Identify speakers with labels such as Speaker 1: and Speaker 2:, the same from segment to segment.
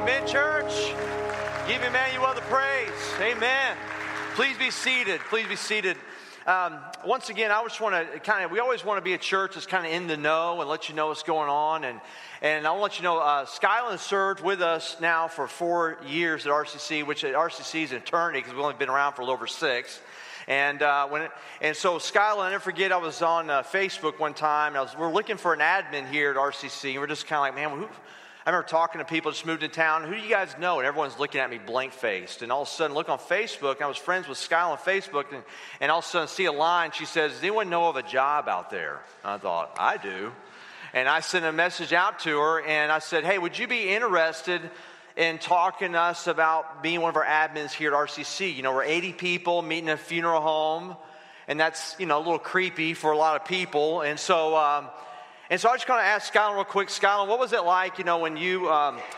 Speaker 1: Amen, church. Give Emmanuel the praise. Amen. Please be seated. Please be seated. Once again, I just want to we always want to be a church that's kind of in the know and let you know what's going on. And I want to let you know, Skyland served with us now for 4 years at RCC, which at RCC is an eternity because we've only been around for a little over 6. And so Skyland, I never forget, I was on Facebook one time. We're looking for an admin here at RCC, and we're just kind of like, man, I remember talking to people just moved in town. Who do you guys know? And everyone's looking at me blank-faced. And all of a sudden, look on Facebook. And I was friends with Skyland on Facebook. And all of a sudden, see a line. She says, does anyone know of a job out there? And I thought, I do. And I sent a message out to her. And I said, hey, would you be interested in talking to us about being one of our admins here at RCC? You know, we're 80 people meeting in a funeral home. And that's, a little creepy for a lot of people. And so I just kind of asked Skyland real quick. Skyland, what was it like, when you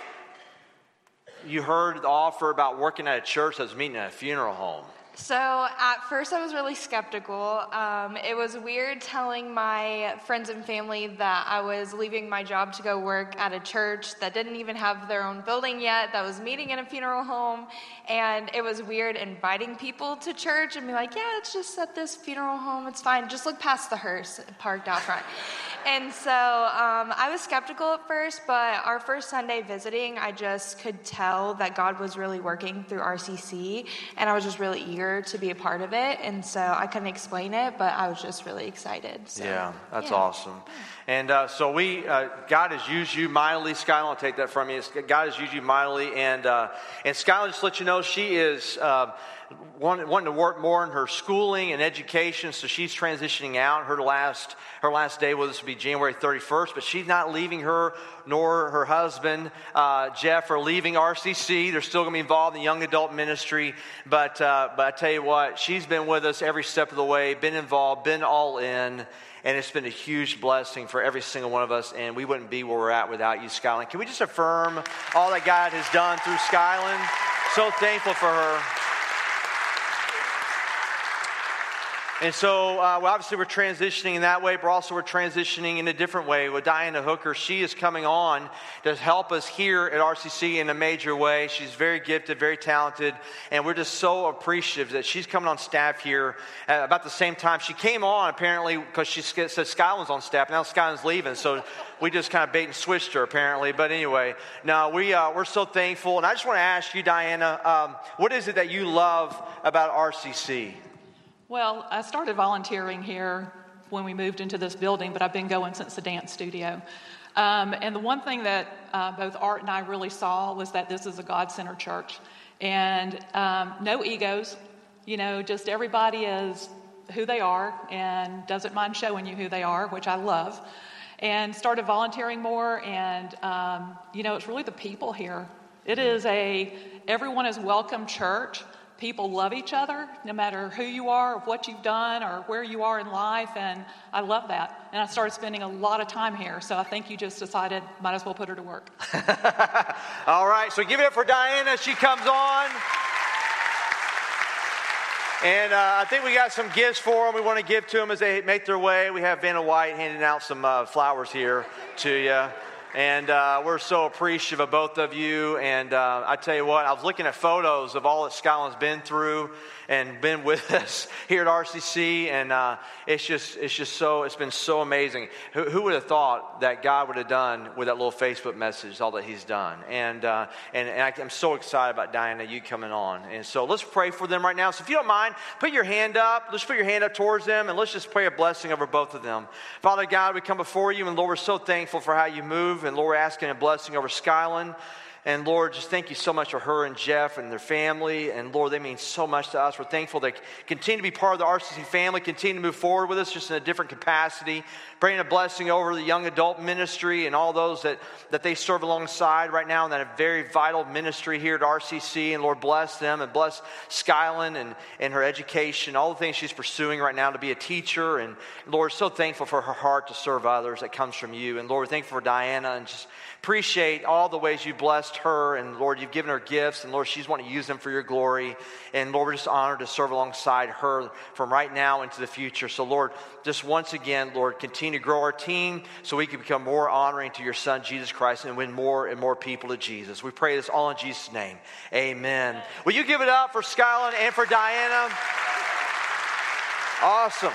Speaker 1: heard the offer about working at a church that was meeting at a funeral home?
Speaker 2: So at first I was really skeptical. It was weird telling my friends and family that I was leaving my job to go work at a church that didn't even have their own building yet, that was meeting in a funeral home. And it was weird inviting people to church and be like, yeah, it's just at this funeral home, it's fine. Just look past the hearse parked out front. And so I was skeptical at first, but our first Sunday visiting, I just could tell that God was really working through RCC, and I was just really eager to be a part of it. And so I couldn't explain it, but I was just really excited. So,
Speaker 1: yeah, that's awesome. And so God has used you mightily. Skyland, I'll take that from you. God has used you mightily. And Skyland, just to let you know, she is wanting to work more in her schooling and education, so she's transitioning out. Her last day with us will be January 31st, but she's not leaving her, nor her husband, Jeff, are leaving RCC. They're still going to be involved in young adult ministry, but I tell you what, she's been with us every step of the way, been involved, been all in, and it's been a huge blessing for every single one of us, and we wouldn't be where we're at without you, Skyland. Can we just affirm all that God has done through Skyland? So thankful for her. And so, obviously, we're transitioning in that way, but also we're transitioning in a different way with Diana Hooker. She is coming on to help us here at RCC in a major way. She's very gifted, very talented, and we're just so appreciative that she's coming on staff here at about the same time. She came on, apparently, because she said Skyland's on staff. Now Skyland's leaving, so we just kind of bait and switched her, apparently. But anyway, no, we're so thankful. And I just want to ask you, Diana, what is it that you love about RCC?
Speaker 3: Well, I started volunteering here when we moved into this building, but I've been going since the dance studio. And the one thing that both Art and I really saw was that this is a God-centered church. And no egos, just everybody is who they are and doesn't mind showing you who they are, which I love. And started volunteering more, and, it's really the people here. It is everyone is welcome church. People love each other, no matter who you are, or what you've done, or where you are in life, and I love that. And I started spending a lot of time here, so I think you just decided might as well put her to work.
Speaker 1: All right, so give it up for Diana. She comes on. And I think we got some gifts for them we want to give to them as they make their way. We have Vanna White handing out some flowers here to you. And we're so appreciative of both of you. And I tell you what, I was looking at photos of all that Skyland's been through and been with us here at RCC, and it's been so amazing. Who would have thought that God would have done with that little Facebook message all that He's done? And I'm so excited about Diana, you coming on. And so let's pray for them right now. So if you don't mind, put your hand up. Let's put your hand up towards them, and let's just pray a blessing over both of them. Father God, we come before you, and Lord, we're so thankful for how you move, and Lord, we're asking a blessing over Skyland. And Lord, just thank you so much for her and Jeff and their family. And Lord, they mean so much to us. We're thankful they continue to be part of the RCC family, continue to move forward with us just in a different capacity. Praying a blessing over the young adult ministry and all those that they serve alongside right now in that very vital ministry here at RCC. And Lord, bless them and bless Skyland and her education, all the things she's pursuing right now to be a teacher. And Lord, so thankful for her heart to serve others that comes from you. And Lord, we're thankful for Diana and just appreciate all the ways you bless blessed her, and Lord, you've given her gifts, and Lord, she's wanting to use them for your glory. And Lord, we're just honored to serve alongside her from right now into the future. So Lord, just once again, Lord, continue to grow our team so we can become more honoring to your Son, Jesus Christ, and win more and more people to Jesus. We pray this all in Jesus' name. Amen. Will you give it up for Skyland and for Diana? Awesome.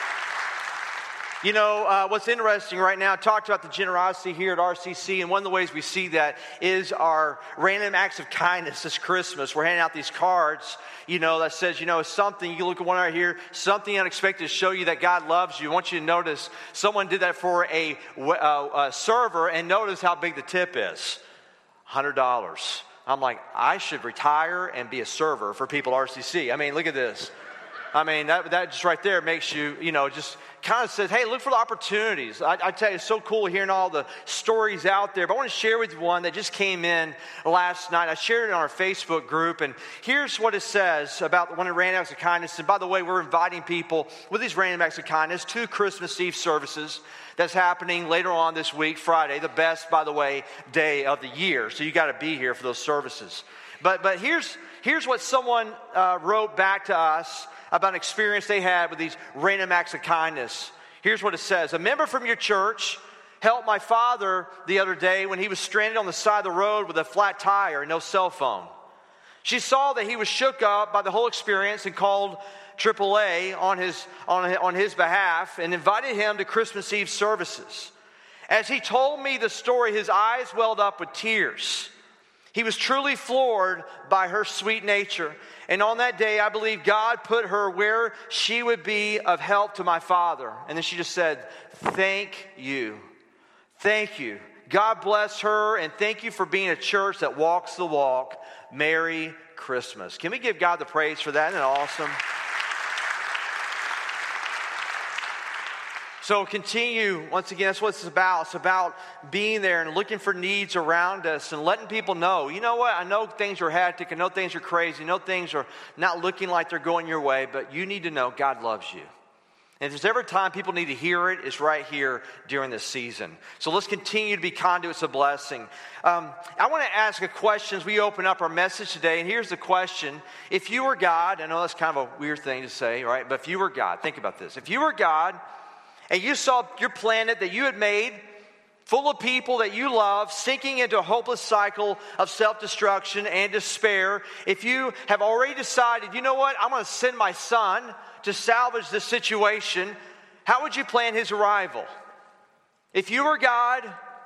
Speaker 1: You know, what's interesting right now, I talked about the generosity here at RCC, and one of the ways we see that is our random acts of kindness this Christmas. We're handing out these cards, you know, that says, you know, something, you can look at one right here, something unexpected to show you that God loves you. I want you to notice someone did that for a server, and notice how big the tip is, $100. I'm like, I should retire and be a server for people at RCC. I mean, look at this. I mean, that just right there makes you, you know, just kind of says, hey, look for the opportunities. I tell you, it's so cool hearing all the stories out there. But I want to share with you one that just came in last night. I shared it on our Facebook group, and here's what it says about one of the random acts of kindness. And by the way, we're inviting people with these random acts of kindness to Christmas Eve services that's happening later on this week, Friday, the best, by the way, day of the year. So you got to be here for those services. But here's what someone wrote back to us about an experience they had with these random acts of kindness. Here's what it says. A member from your church helped my father the other day when he was stranded on the side of the road with a flat tire and no cell phone. She saw that he was shook up by the whole experience and called AAA on his behalf and invited him to Christmas Eve services. As he told me the story, his eyes welled up with tears. He was truly floored by her sweet nature. And on that day, I believe God put her where she would be of help to my father. And then she just said, thank you. Thank you. God bless her, and thank you for being a church that walks the walk. Merry Christmas. Can we give God the praise for that? Isn't that awesome? So continue, once again, that's what it's about. It's about being there and looking for needs around us and letting people know, you know what, I know things are hectic, I know things are crazy, I know things are not looking like they're going your way, but you need to know God loves you. And if there's ever a time people need to hear it, it's right here during this season. So let's continue to be conduits of blessing. I want to ask a question as we open up our message today, and here's the question. If you were God, I know that's kind of a weird thing to say, right? But if you were God, think about this. If you were God, and you saw your planet that you had made full of people that you love sinking into a hopeless cycle of self-destruction and despair, if you have already decided, you know what, I'm going to send my son to salvage this situation, how would you plan his arrival? If you were God,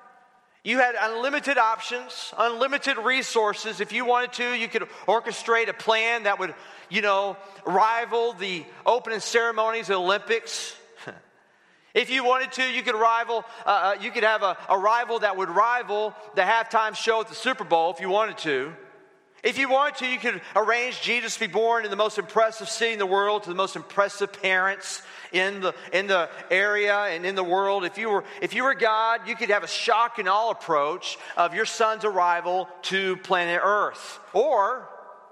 Speaker 1: you had unlimited options, unlimited resources. If you wanted to, you could orchestrate a plan that would, you know, rival the opening ceremonies of the Olympics. If you wanted to, you could have a rival that would rival the halftime show at the Super Bowl if you wanted to. If you wanted to, you could arrange Jesus to be born in the most impressive city in the world to the most impressive parents in the area and in the world. If you were God, you could have a shock and awe approach of your son's arrival to planet Earth. Or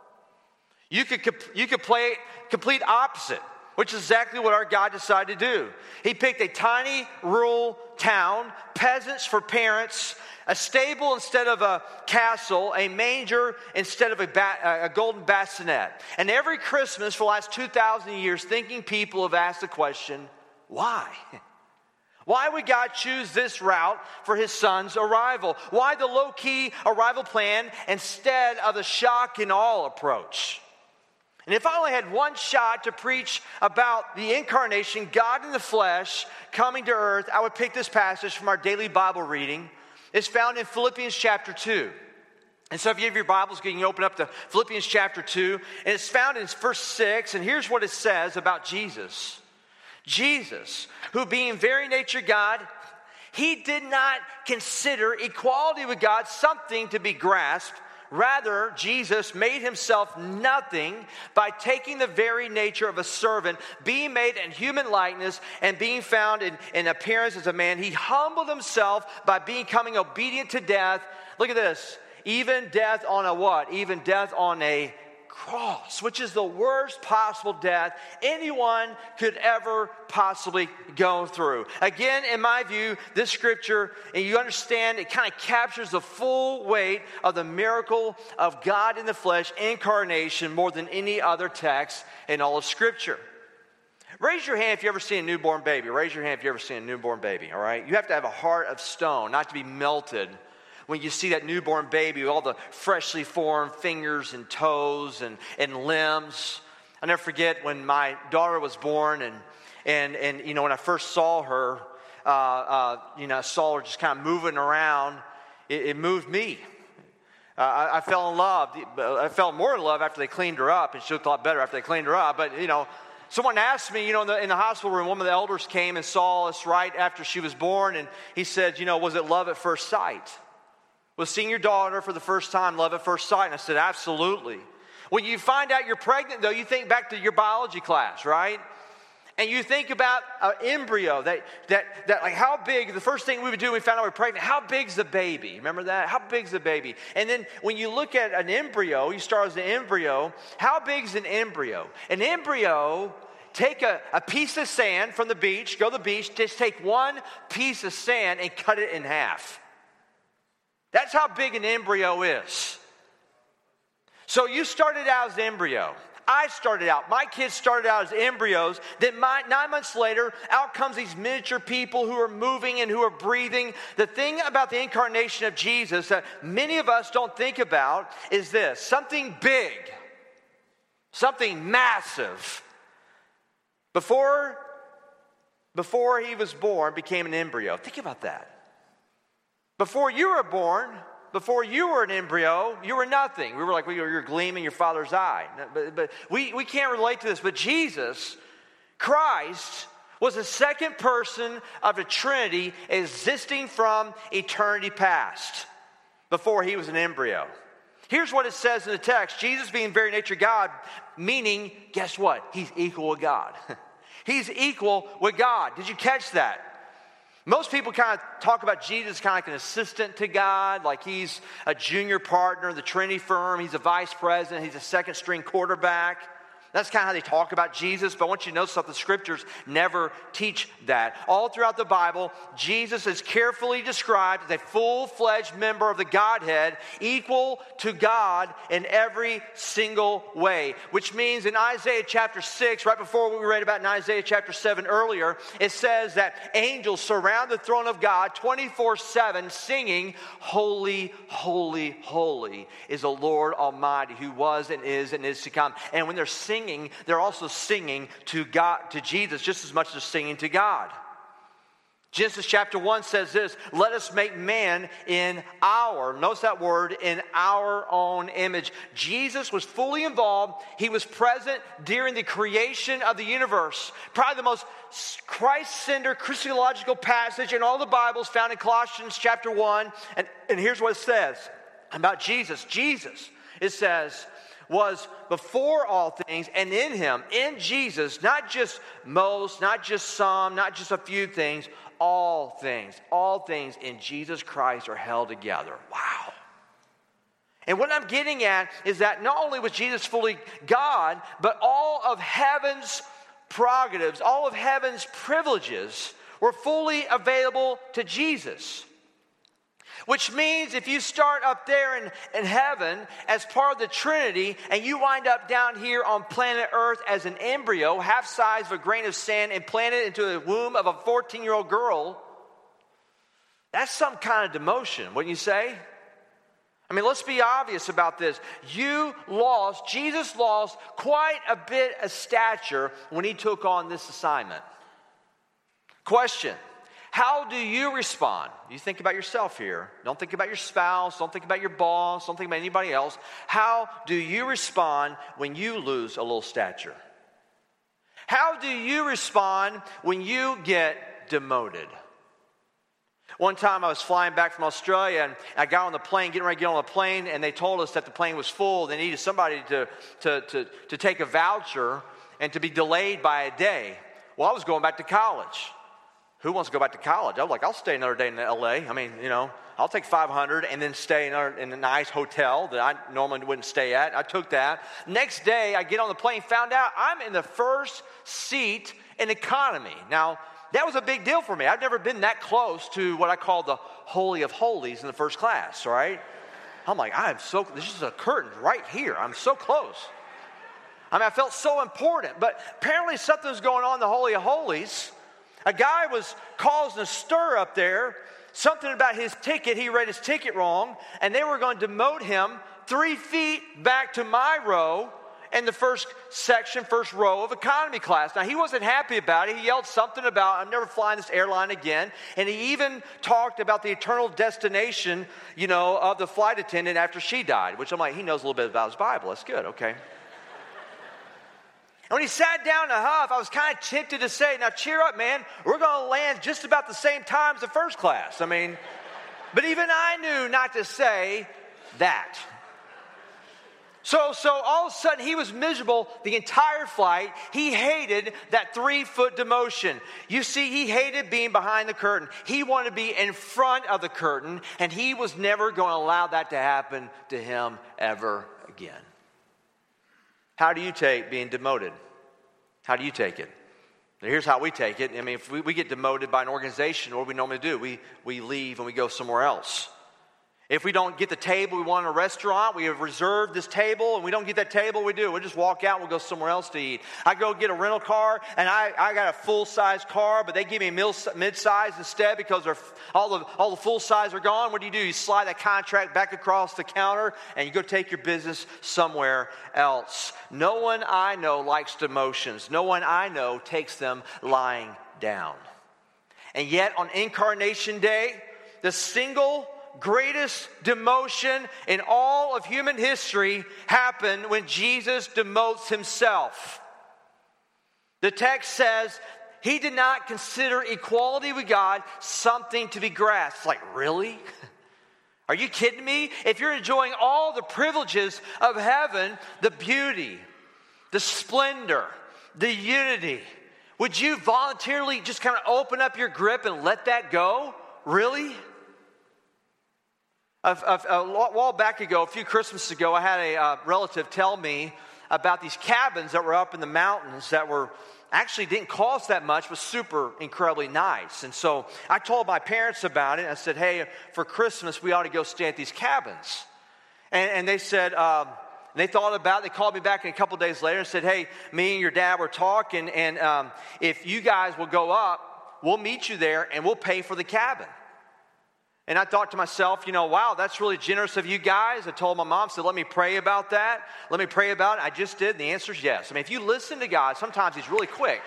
Speaker 1: you could play complete opposite, which is exactly what our God decided to do. He picked a tiny rural town, peasants for parents, a stable instead of a castle, a manger instead of a golden bassinet. And every Christmas for the last 2,000 years, thinking people have asked the question, why? Why would God choose this route for his son's arrival? Why the low-key arrival plan instead of the shock and awe approach? And if I only had one shot to preach about the incarnation, God in the flesh, coming to earth, I would pick this passage from our daily Bible reading. It's found in Philippians chapter 2. And so if you have your Bibles, you can open up to Philippians chapter 2. And it's found in verse 6. And here's what it says about Jesus. Jesus, who being very nature God, he did not consider equality with God something to be grasped. Rather, Jesus made himself nothing by taking the very nature of a servant, being made in human likeness, and being found in appearance as a man. He humbled himself by becoming obedient to death. Look at this. Even death on a what? Even death on a cross, which is the worst possible death anyone could ever possibly go through. Again, in my view, this scripture, and you understand, it kind of captures the full weight of the miracle of God in the flesh, incarnation, more than any other text in all of Scripture. Raise your hand if you ever seen a newborn baby. Raise your hand if you ever seen a newborn baby, all right? You have to have a heart of stone, not to be melted when you see that newborn baby with all the freshly formed fingers and toes and limbs. I'll never forget when my daughter was born and you know, when I first saw her, I saw her just kind of moving around. It moved me. I fell in love. I fell more in love after they cleaned her up, and she looked a lot better after they cleaned her up. But, you know, someone asked me, you know, in the hospital room, one of the elders came and saw us right after she was born, and he said, you know, was it love at first sight? Was seeing your daughter for the first time love at first sight? And I said, absolutely. When you find out you're pregnant, though, you think back to your biology class, right? And you think about an embryo, that like how big, the first thing we would do when we found out we were pregnant, how big's the baby? Remember that? How big's the baby? And then when you look at an embryo, you start as an embryo, how big's an embryo? An embryo, take a piece of sand from the beach, go to the beach, just take one piece of sand and cut it in half. That's how big an embryo is. So you started out as an embryo. I started out. My kids started out as embryos. Then 9 months later, out comes these miniature people who are moving and who are breathing. The thing about the incarnation of Jesus that many of us don't think about is this. Something big, something massive. Before he was born, became an embryo. Think about that. Before you were born, before you were an embryo, you were nothing. We were like, well, you're a gleam in your father's eye. But we can't relate to this. But Jesus, Christ, was the second person of the Trinity existing from eternity past, before he was an embryo. Here's what it says in the text. Jesus being very nature God, meaning, guess what? He's equal with God. He's equal with God. Did you catch that? Most people kind of talk about Jesus kind of like an assistant to God, like he's a junior partner in the Trinity firm, he's a vice president, he's a second string quarterback. That's kind of how they talk about Jesus, but I want you to know something. The scriptures never teach that. All throughout the Bible, Jesus is carefully described as a full-fledged member of the Godhead, equal to God in every single way. Which means in Isaiah chapter 6, right before what we read about in Isaiah chapter 7 earlier, it says that angels surround the throne of God 24/7 singing, "Holy, holy, holy is the Lord Almighty, who was and is to come." And when they're singing, they're also singing to God, to Jesus, just as much as singing to God. Genesis chapter 1 says this, let us make man in our, notice that word, in our own image. Jesus was fully involved. He was present during the creation of the universe. Probably the most Christ-centered Christological passage in all the Bibles found in Colossians chapter 1. And here's what it says about Jesus. Jesus, it says, was before all things, and in him, in Jesus, not just most, not just some, not just a few things, all things in Jesus Christ are held together. Wow. And what I'm getting at is that not only was Jesus fully God, but all of heaven's prerogatives, all of heaven's privileges were fully available to Jesus. Which means if you start up there in heaven as part of the Trinity and you wind up down here on planet Earth as an embryo, half size of a grain of sand, implanted into the womb of a 14-year-old girl, that's some kind of demotion, wouldn't you say? I mean, let's be obvious about this. Jesus lost quite a bit of stature when he took on this assignment. Question. How do you respond? You think about yourself here. Don't think about your spouse. Don't think about your boss. Don't think about anybody else. How do you respond when you lose a little stature? How do you respond when you get demoted? One time I was flying back from Australia and I got on the plane, getting ready to get on the plane, and they told us that the plane was full. They needed somebody to take a voucher and to be delayed by a day. Well, I was going back to college. Who wants to go back to college? I was like, I'll stay another day in LA. I mean, I'll take $500 and then stay in a nice hotel that I normally wouldn't stay at. I took that. Next day, I get on the plane, found out I'm in the first seat in economy. Now, that was a big deal for me. I've never been that close to what I call the Holy of Holies in the first class, right? I'm like, this is a curtain right here. I'm so close. I mean, I felt so important. But apparently something was going on in the Holy of Holies. A guy was causing a stir up there. Something about his ticket, he read his ticket wrong, and they were going to demote him 3 feet back to my row in the first row of economy class. Now, he wasn't happy about it. He yelled something about, I'm never flying this airline again. And he even talked about the eternal destination, of the flight attendant after she died, which I'm like, he knows a little bit about his Bible. That's good, okay. And when he sat down in a huff, I was kind of tempted to say, now cheer up, man. We're going to land just about the same time as the first class. I mean, but even I knew not to say that. So all of a sudden, he was miserable the entire flight. He hated that 3-foot demotion. You see, he hated being behind the curtain. He wanted to be in front of the curtain, and he was never going to allow that to happen to him ever again. How do you take being demoted? How do you take it? Now, here's how we take it. I mean, if we get demoted by an organization, what do we normally do? We leave and we go somewhere else. If we don't get the table we want in a restaurant, we have reserved this table, and we don't get that table, we just walk out and we'll go somewhere else to eat. I go get a rental car, and I got a full-size car, but they give me a mid-size instead because all the full-size are gone. What do? You slide that contract back across the counter, and you go take your business somewhere else. No one I know likes demotions. No one I know takes them lying down. And yet, on Incarnation Day, the single greatest demotion in all of human history happened when Jesus demotes himself. The text says he did not consider equality with God something to be grasped. Like, really? Are you kidding me? If you're enjoying all the privileges of heaven, the beauty, the splendor, the unity, would you voluntarily just kind of open up your grip and let that go? Really? A while back ago, a few Christmases ago, I had a relative tell me about these cabins that were up in the mountains that were actually didn't cost that much, but super incredibly nice. And so I told my parents about it. I said, hey, for Christmas, we ought to go stay at these cabins. And they said, they thought about it. They called me back a couple days later and said, hey, me and your dad were talking, and if you guys will go up, we'll meet you there, and we'll pay for the cabin. And I thought to myself, wow, that's really generous of you guys. I told my mom, said, let me pray about that. Let me pray about it. I just did, and the answer is yes. I mean, if you listen to God, sometimes he's really quick.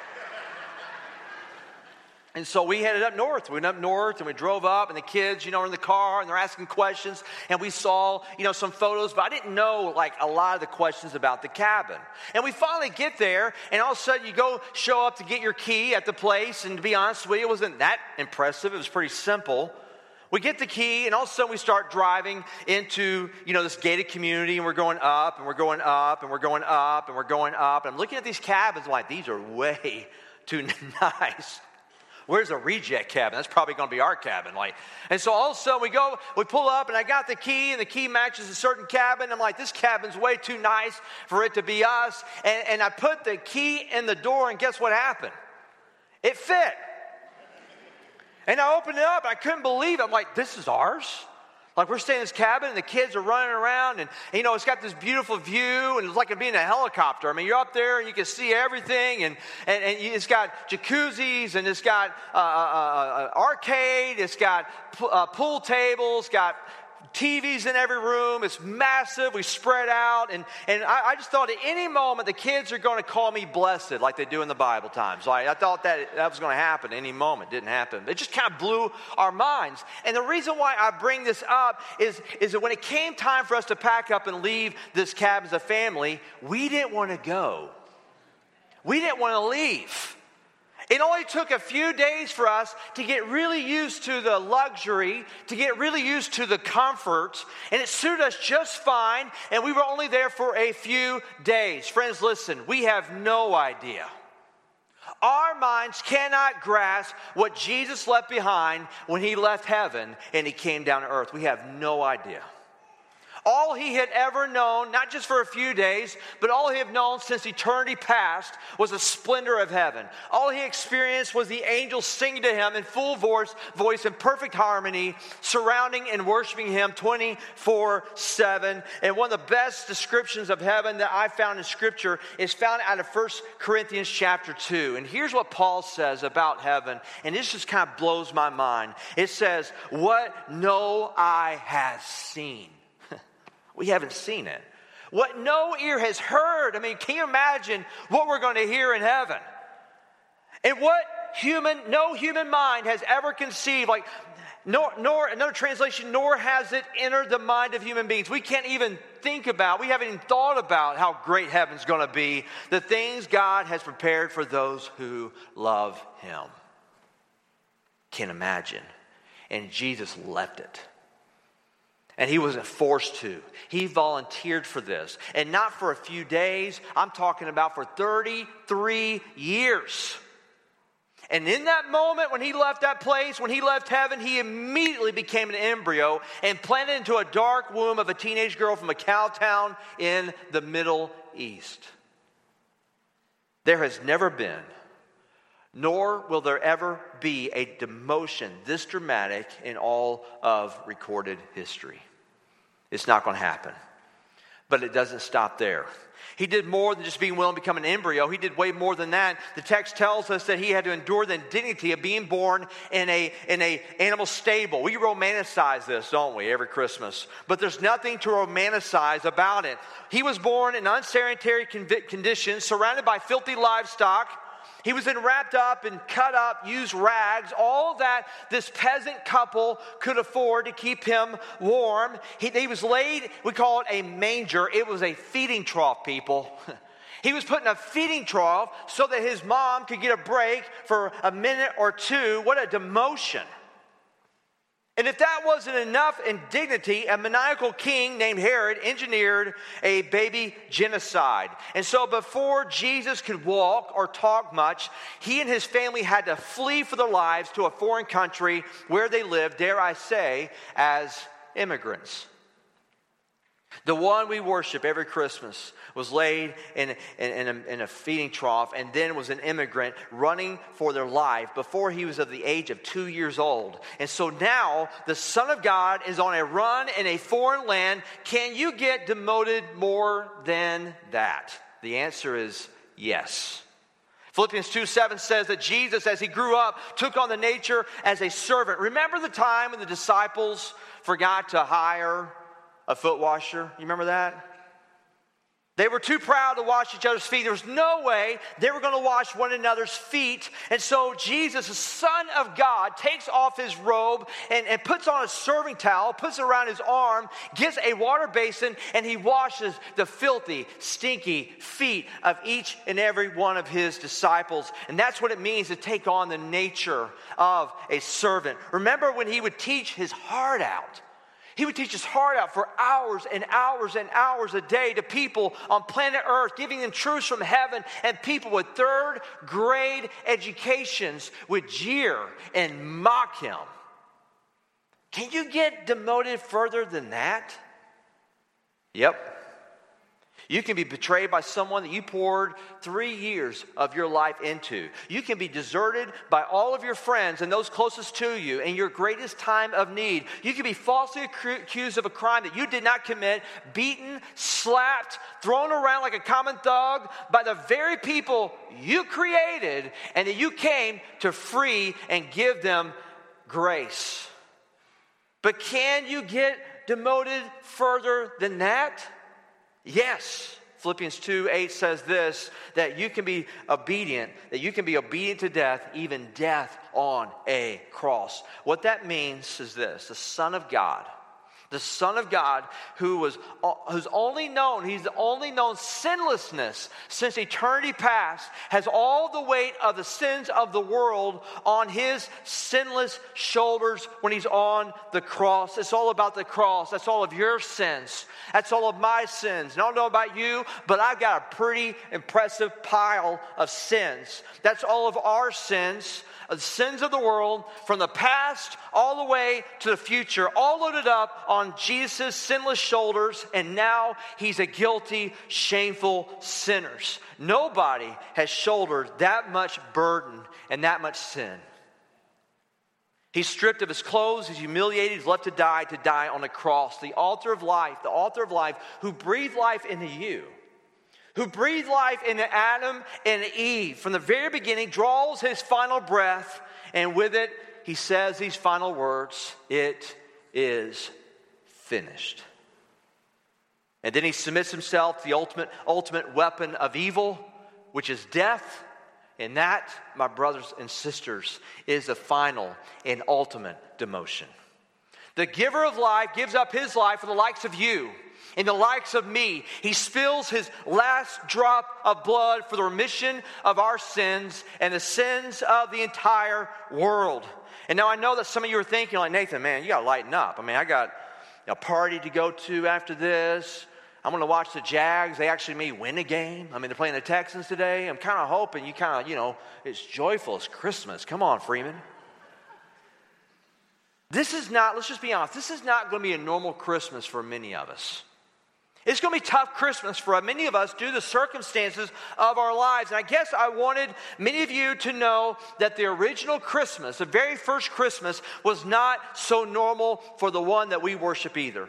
Speaker 1: And so we headed up north. We went up north, and we drove up, and the kids, are in the car, and they're asking questions. And we saw, some photos, but I didn't know, a lot of the questions about the cabin. And we finally get there, and all of a sudden you go show up to get your key at the place. And to be honest with you, it wasn't that impressive. It was pretty simple. We get the key, and all of a sudden we start driving into, this gated community, and we're going up, and we're going up, and we're going up, and we're going up. And I'm looking at these cabins, I'm like, these are way too nice. Where's a reject cabin? That's probably going to be our cabin. And so all of a sudden we pull up, and I got the key, and the key matches a certain cabin. I'm like, this cabin's way too nice for it to be us. And I put the key in the door, and guess what happened? It fit. And I opened it up, and I couldn't believe it. I'm like, this is ours? We're staying in this cabin, and the kids are running around, and it's got this beautiful view, and it's like being in a helicopter. I mean, you're up there, and you can see everything, and it's got jacuzzis, and it's got arcade, it's got pool tables, got TVs in every room. It's massive. We spread out. And I just thought at any moment the kids are going to call me blessed like they do in the Bible times. I thought that was going to happen any moment. It didn't happen. It just kind of blew our minds. And the reason why I bring this up is that when it came time for us to pack up and leave this cabin as a family, we didn't want to go. We didn't want to leave. It only took a few days for us to get really used to the luxury, to get really used to the comfort, and it suited us just fine, and we were only there for a few days. Friends, listen, we have no idea. Our minds cannot grasp what Jesus left behind when he left heaven and he came down to earth. We have no idea. All he had ever known, not just for a few days, but all he had known since eternity past was the splendor of heaven. All he experienced was the angels singing to him in full voice in perfect harmony, surrounding and worshiping him 24/7. And one of the best descriptions of heaven that I found in Scripture is found out of 1 Corinthians chapter 2. And here's what Paul says about heaven, and this just kind of blows my mind. It says, "What no eye has seen." We haven't seen it. What no ear has heard. I mean, can you imagine what we're going to hear in heaven? And what no human mind has ever conceived. Like, nor another translation, nor has it entered the mind of human beings. We can't even think about, we haven't even thought about how great heaven's going to be. The things God has prepared for those who love him. Can't imagine. And Jesus left it. And he wasn't forced to. He volunteered for this. And not for a few days. I'm talking about for 33 years. And in that moment when he left that place, when he left heaven, he immediately became an embryo and planted into a dark womb of a teenage girl from a cow town in the Middle East. There has never been, nor will there ever be, a demotion this dramatic in all of recorded history. It's not going to happen. But it doesn't stop there. He did more than just being willing to become an embryo. He did way more than that. The text tells us that he had to endure the indignity of being born in a animal stable. We romanticize this, don't we, every Christmas? But there's nothing to romanticize about it. He was born in unsanitary conditions, surrounded by filthy livestock. He was then wrapped up and cut up, used rags, all that this peasant couple could afford to keep him warm. He was laid, we call it a manger. It was a feeding trough, people. He was put in a feeding trough so that his mom could get a break for a minute or two. What a demotion. And if that wasn't enough indignity, a maniacal king named Herod engineered a baby genocide. And so before Jesus could walk or talk much, he and his family had to flee for their lives to a foreign country where they lived, dare I say, as immigrants. The one we worship every Christmas was laid in a feeding trough and then was an immigrant running for their life before he was of the age of 2 years old. And so now the Son of God is on a run in a foreign land. Can you get demoted more than that? The answer is yes. Philippians 2:7 says that Jesus, as he grew up, took on the nature as a servant. Remember the time when the disciples forgot to hire a foot washer? You remember that? They were too proud to wash each other's feet. There was no way they were going to wash one another's feet. And so Jesus, the Son of God, takes off his robe and puts on a serving towel, puts it around his arm, gets a water basin, and he washes the filthy, stinky feet of each and every one of his disciples. And that's what it means to take on the nature of a servant. Remember when he would teach his heart out? He would teach his heart out for hours and hours and hours a day to people on planet Earth, giving them truths from heaven, and people with third grade educations would jeer and mock him. Can you get demoted further than that? Yep. You can be betrayed by someone that you poured 3 years of your life into. You can be deserted by all of your friends and those closest to you in your greatest time of need. You can be falsely accused of a crime that you did not commit, beaten, slapped, thrown around like a common thug by the very people you created and that you came to free and give them grace. But can you get demoted further than that? Yes. Philippians 2:8 says this, that you can be obedient to death, even death on a cross. What that means is this: the Son of God The Son of God, who's only known, he's only known sinlessness since eternity past, has all the weight of the sins of the world on his sinless shoulders when he's on the cross. It's all about the cross. That's all of your sins. That's all of my sins. And I don't know about you, but I've got a pretty impressive pile of sins. That's all of our sins. The sins of the world, from the past all the way to the future, all loaded up on Jesus' sinless shoulders, and now he's a guilty, shameful sinner. Nobody has shouldered that much burden and that much sin. He's stripped of his clothes, he's humiliated, he's left to die on the cross. The author of life, who breathed life into you, who breathed life into Adam and Eve from the very beginning, draws his final breath, and with it, he says these final words, "It is finished." And then he submits himself to the ultimate weapon of evil, which is death. And that, my brothers and sisters, is the final and ultimate demotion. The giver of life gives up his life for the likes of you and the likes of me. He spills his last drop of blood for the remission of our sins and the sins of the entire world. And now I know that some of you are thinking, like, Nathan, man, you got to lighten up. I mean, I got a party to go to after this. I'm going to watch the Jags. They actually may win a game. I mean, they're playing the Texans today. I'm kind of hoping you kind of, it's joyful. It's Christmas. Come on, Freeman. This is not, let's just be honest, this is not going to be a normal Christmas for many of us. It's going to be a tough Christmas for many of us due to the circumstances of our lives. And I guess I wanted many of you to know that the original Christmas, the very first Christmas, was not so normal for the one that we worship either.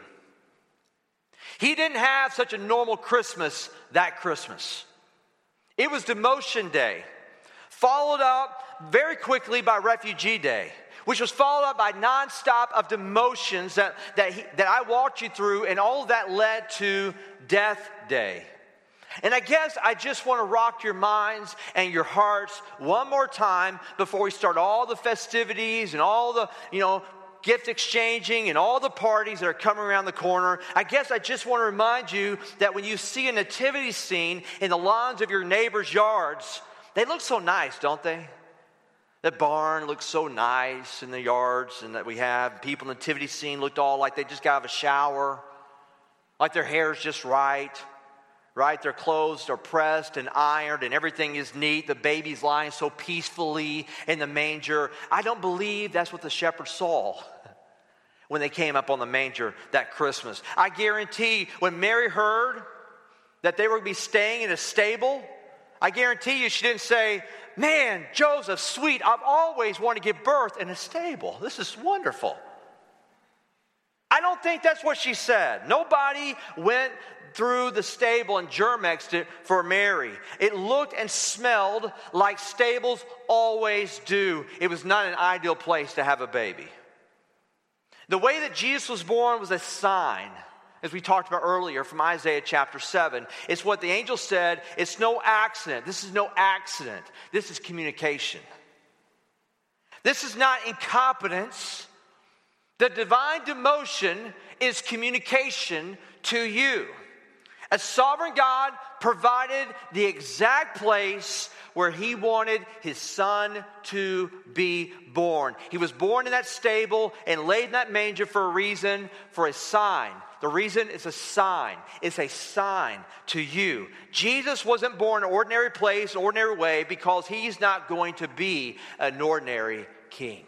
Speaker 1: He didn't have such a normal Christmas that Christmas. It was Demotion Day, followed up very quickly by Refugee Day, which was followed up by nonstop of demotions that I walked you through, and all of that led to Death Day. And I guess I just want to rock your minds and your hearts one more time before we start all the festivities and all the, gift exchanging and all the parties that are coming around the corner. I guess I just want to remind you that when you see a nativity scene in the lawns of your neighbor's yards, they look so nice, don't they? That barn looks so nice in the yards, and that we have people nativity scene looked all like they just got out of a shower, like their hair's just right? Their clothes are pressed and ironed and everything is neat. The baby's lying so peacefully in the manger. I don't believe that's what the shepherds saw when they came up on the manger that Christmas. I guarantee when Mary heard that they were going to be staying in a stable, I guarantee you she didn't say, "Man, Joseph, sweet, I've always wanted to give birth in a stable. This is wonderful." I don't think that's what she said. Nobody went through the stable and germexed it for Mary. It looked and smelled like stables always do. It was not an ideal place to have a baby. The way that Jesus was born was a sign, as we talked about earlier from Isaiah chapter 7. It's what the angel said. It's no accident. This is no accident. This is communication. This is not incompetence. The divine demotion is communication to you. A sovereign God provided the exact place where he wanted his son to be born. He was born in that stable and laid in that manger for a reason, for a sign. The reason is a sign. It's a sign to you. Jesus wasn't born in an ordinary place, an ordinary way, because he's not going to be an ordinary king.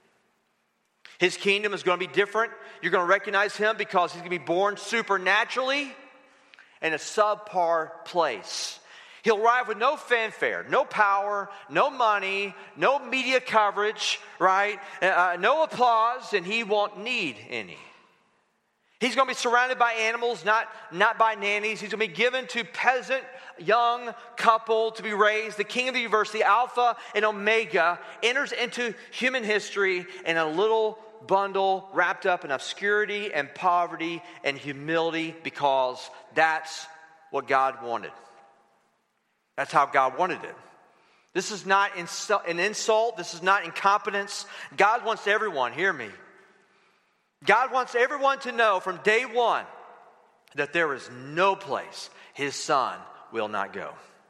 Speaker 1: His kingdom is going to be different. You're going to recognize him because he's going to be born supernaturally in a subpar place. He'll arrive with no fanfare, no power, no money, no media coverage, right? No applause, and he won't need any. He's going to be surrounded by animals, not by nannies. He's going to be given to peasant young couple to be raised. The king of the universe, the Alpha and Omega, enters into human history in a little bundle wrapped up in obscurity and poverty and humility, because that's what God wanted. That's how God wanted it. This is not an insult. This is not incompetence. God wants everyone, hear me. God wants everyone to know from day one that there is no place his son will not go.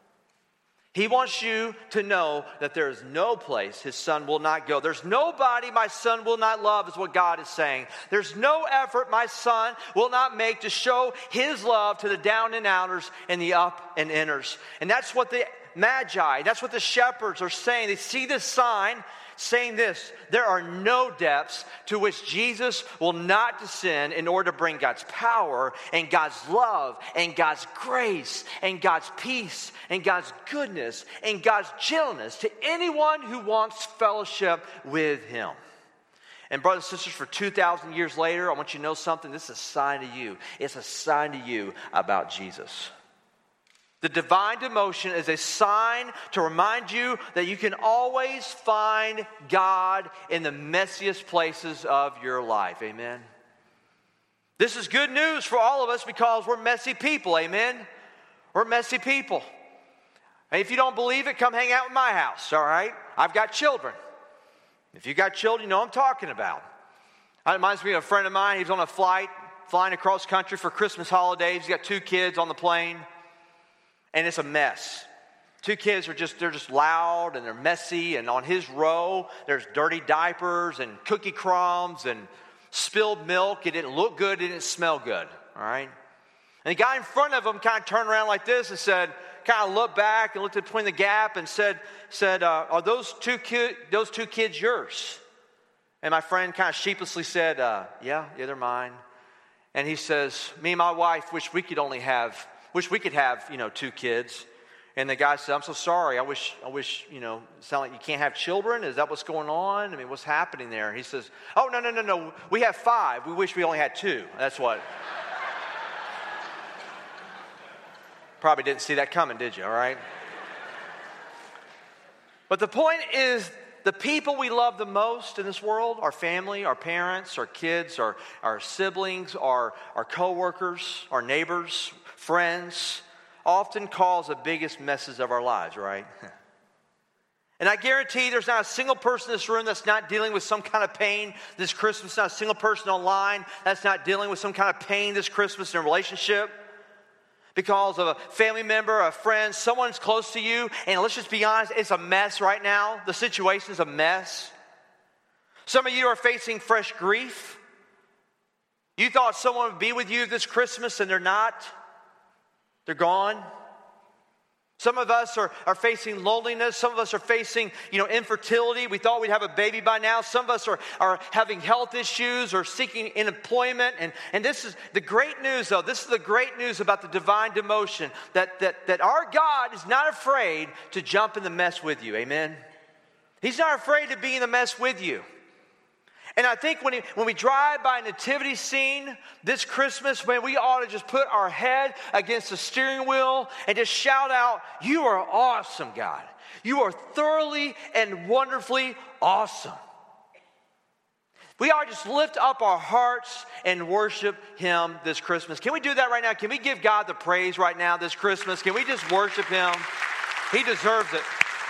Speaker 1: He wants you to know that there is no place his son will not go. There's nobody my son will not love, is what God is saying. There's no effort my son will not make to show his love to the down and outers and the up and inners. And that's what the Magi, that's what the shepherds are saying. They see this sign saying this: there are no depths to which Jesus will not descend in order to bring God's power and God's love and God's grace and God's peace and God's goodness and God's gentleness to anyone who wants fellowship with him. And brothers and sisters, for 2,000 years later, I want you to know something. This is a sign to you. It's a sign to you about Jesus. The divine demotion is a sign to remind you that you can always find God in the messiest places of your life. Amen. This is good news for all of us because we're messy people. Amen. We're messy people. And if you don't believe it, come hang out in my house, all right? I've got children. If you got children, you know what I'm talking about. It reminds me of a friend of mine. He's on a flight flying across country for Christmas holidays. He's got 2 kids on the plane. And it's a mess. 2 kids they're just loud and they're messy. And on his row, there's dirty diapers and cookie crumbs and spilled milk. It didn't look good. It didn't smell good. All right. And the guy in front of him kind of turned around like this and said, kind of looked back and looked between the gap and said, are those two kids yours? And my friend kind of sheepishly said, yeah, they're mine. And he says, me and my wife wish we could have, 2 kids. And the guy said, I'm so sorry. I wish, it sound like you can't have children. Is that what's going on? I mean, what's happening there? He says, oh, no. We have 5. We wish we only had 2. That's what. Probably didn't see that coming, did you? All right. But the point is, the people we love the most in this world, our family, our parents, our kids, our siblings, our coworkers, our neighbors, friends, often cause the biggest messes of our lives, right? And I guarantee there's not a single person in this room that's not dealing with some kind of pain this Christmas. Not a single person online that's not dealing with some kind of pain this Christmas in a relationship because of a family member, a friend, someone's close to you. And let's just be honest, it's a mess right now. The situation is a mess. Some of you are facing fresh grief. You thought someone would be with you this Christmas and they're not. They're gone. Some of us are facing loneliness. Some of us are facing, infertility. We thought we'd have a baby by now. Some of us are having health issues or seeking employment. And this is the great news, though. This is the great news about the divine demotion, that our God is not afraid to jump in the mess with you. Amen? He's not afraid to be in the mess with you. And I think when we drive by a nativity scene this Christmas, man, we ought to just put our head against the steering wheel and just shout out, you are awesome, God. You are thoroughly and wonderfully awesome. We ought to just lift up our hearts and worship him this Christmas. Can we do that right now? Can we give God the praise right now this Christmas? Can we just worship him? He deserves it.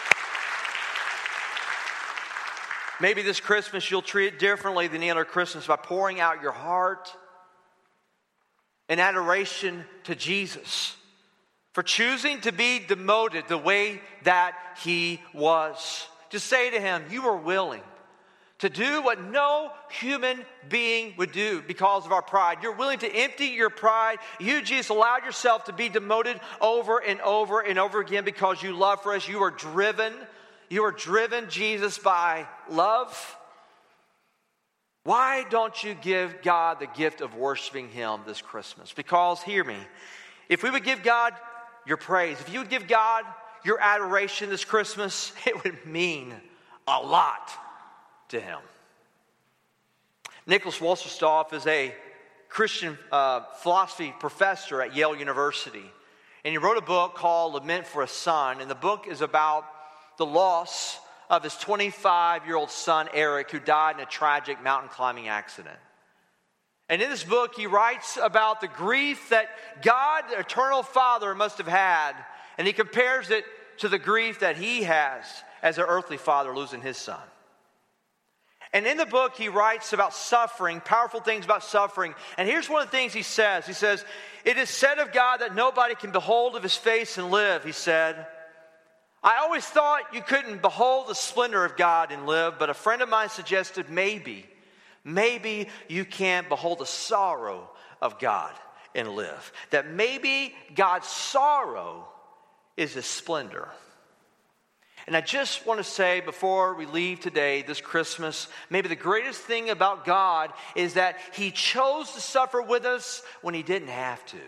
Speaker 1: Maybe this Christmas you'll treat it differently than any other Christmas by pouring out your heart in adoration to Jesus for choosing to be demoted the way that he was. Just say to him, you are willing to do what no human being would do because of our pride. You're willing to empty your pride. You, Jesus, allowed yourself to be demoted over and over and over again because you love for us. You are driven, Jesus, by love. Why don't you give God the gift of worshiping him this Christmas? Because, hear me, if we would give God your praise, if you would give God your adoration this Christmas, it would mean a lot to him. Nicholas Wasserstoff is a Christian philosophy professor at Yale University. And he wrote a book called Lament for a Son. And the book is about the loss of his 25-year-old son, Eric, who died in a tragic mountain climbing accident. And in this book, he writes about the grief that God, the eternal Father, must have had. And he compares it to the grief that he has as an earthly father losing his son. And in the book, he writes about suffering, powerful things about suffering. And here's one of the things he says. He says, "It is said of God that nobody can behold of his face and live," he said. "I always thought you couldn't behold the splendor of God and live, but a friend of mine suggested maybe you can behold the sorrow of God and live. That maybe God's sorrow is his splendor." And I just want to say before we leave today, this Christmas, maybe the greatest thing about God is that he chose to suffer with us when he didn't have to.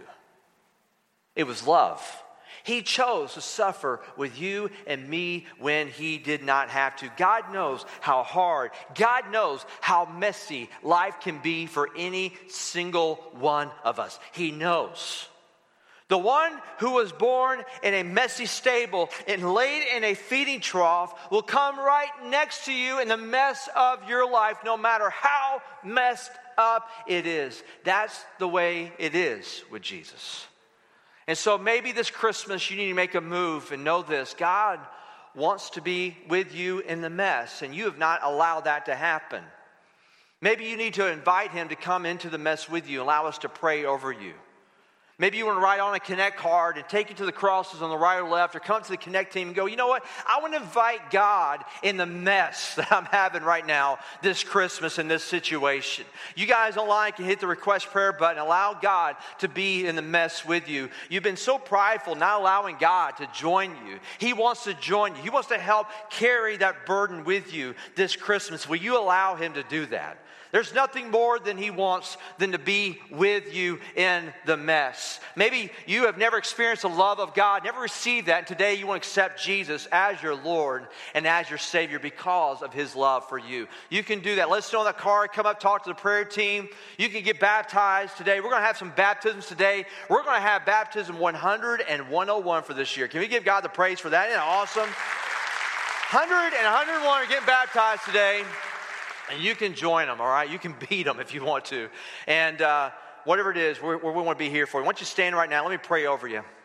Speaker 1: It was love. He chose to suffer with you and me when he did not have to. God knows how hard, God knows how messy life can be for any single one of us. He knows. The one who was born in a messy stable and laid in a feeding trough will come right next to you in the mess of your life, no matter how messed up it is. That's the way it is with Jesus. And so maybe this Christmas you need to make a move and know this: God wants to be with you in the mess, and you have not allowed that to happen. Maybe you need to invite him to come into the mess with you, allow us to pray over you. Maybe you want to write on a Connect card and take it to the crosses on the right or left, or come up to the Connect team and go, "You know what? I want to invite God in the mess that I'm having right now this Christmas in this situation." You guys online can hit the request prayer button. Allow God to be in the mess with you. You've been so prideful not allowing God to join you. He wants to join you. He wants to help carry that burden with you this Christmas. Will you allow him to do that? There's nothing more than he wants than to be with you in the mess. Maybe you have never experienced the love of God, never received that, and today you want to accept Jesus as your Lord and as your Savior because of his love for you. You can do that. Let us know on the card. Come up, talk to the prayer team. You can get baptized today. We're going to have some baptisms today. We're going to have baptism 100 and 101 for this year. Can we give God the praise for that? Isn't that awesome? 100 and 101 are getting baptized today. And you can join them, all right? You can beat them if you want to. And whatever it is, we want to be here for you. Why don't you stand right now? Let me pray over you.